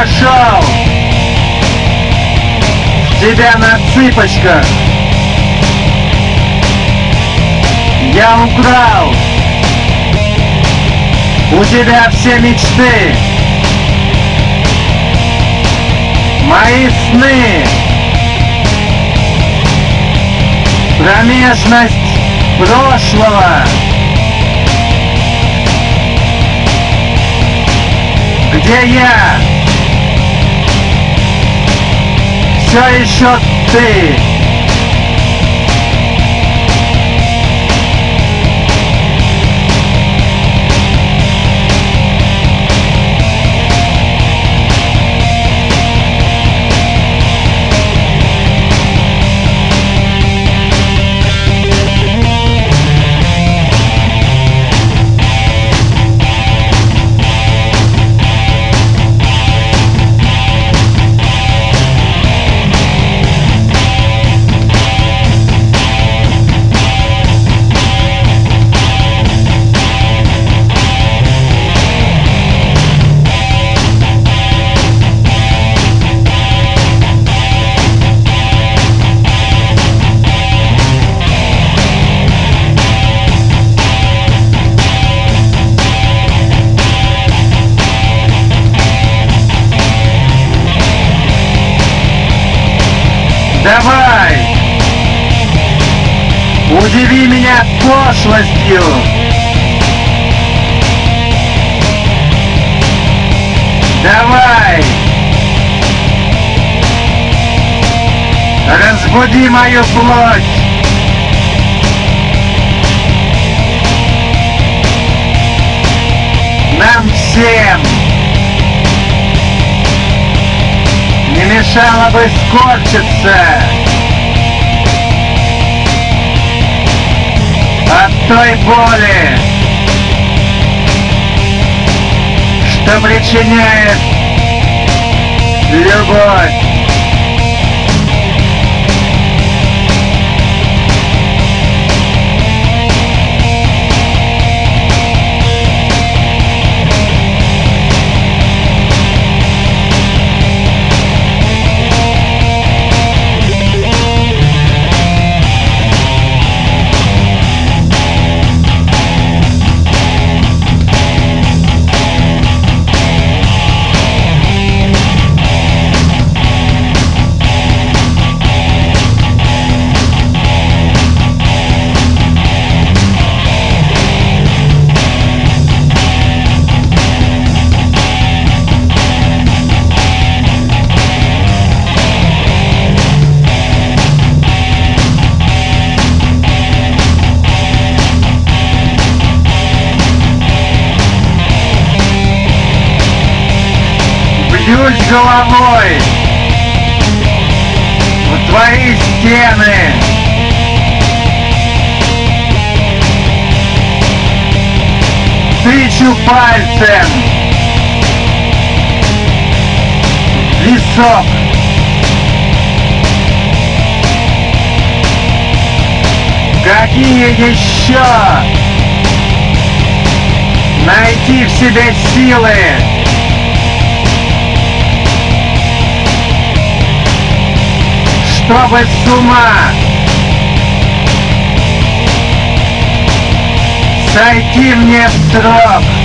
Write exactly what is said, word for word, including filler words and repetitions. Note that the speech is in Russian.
вошел в тебя на цыпочках. Я украл у тебя все мечты, мои сны, промежность прошлого, где я все еще ты. Давай, удиви меня пошлостью. Давай, разбуди мою плоть. Нам всем не мешало бы скорчиться от той боли, что причиняет любовь. Бьюсь головой в твои стены. Тычу пальцем в висок. Какие еще найти в себе силы, чтобы с ума сойти мне в срок?